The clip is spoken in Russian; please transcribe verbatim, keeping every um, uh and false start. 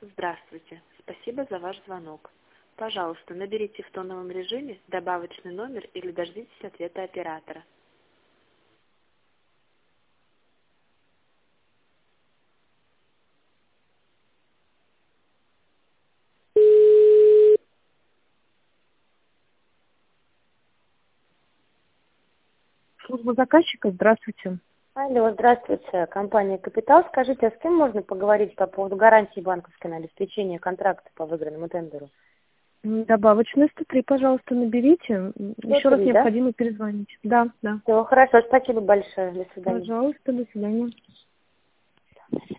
Здравствуйте. Спасибо за ваш звонок. Пожалуйста, наберите в тоновом режиме добавочный номер или дождитесь ответа оператора. Служба заказчика, здравствуйте. Алло, здравствуйте, компания «Капитал». Скажите, а с кем можно поговорить по поводу гарантии банковской на обеспечение контракта по выигранному тендеру? М, Добавочную сто три, пожалуйста, наберите. М, Еще раз сто три, да? необходимо перезвонить. Да, да. Все, хорошо, спасибо большое, до свидания. Пожалуйста, до свидания.